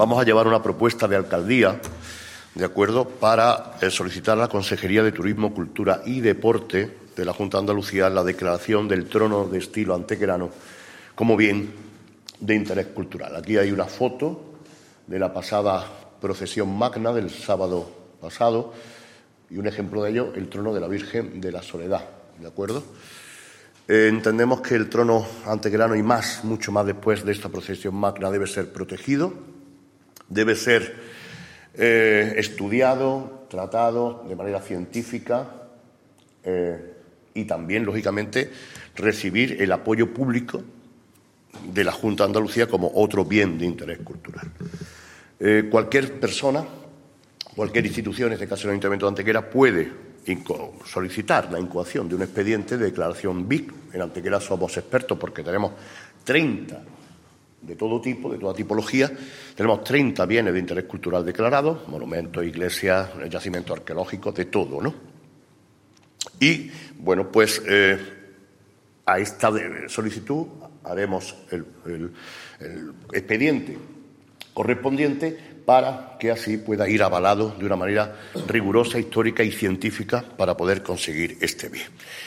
vamos a llevar una propuesta de alcaldía, ¿de acuerdo?, para solicitar a la Consejería de Turismo, Cultura y Deporte de la Junta de Andalucía la declaración del trono de estilo antequerano como bien de interés cultural. Aquí hay una foto de la pasada procesión magna del sábado pasado y un ejemplo de ello, el trono de la Virgen de la Soledad, ¿de acuerdo? Entendemos que el trono antequerano y mucho más después de esta procesión magna debe ser protegido, debe ser estudiado, tratado de manera científica y también, lógicamente, recibir el apoyo público de la Junta de Andalucía como otro bien de interés cultural. Cualquier persona, cualquier institución, en este caso el Ayuntamiento de Antequera, puede solicitar la incoación de un expediente de declaración BIC. En Antequera somos expertos porque tenemos 30 de todo tipo, de toda tipología. Tenemos 30 bienes de interés cultural declarados, monumentos, iglesias, yacimientos arqueológicos, de todo, ¿no? Y, bueno, pues a esta solicitud haremos el expediente correspondiente para que así pueda ir avalado de una manera rigurosa, histórica y científica para poder conseguir este bien.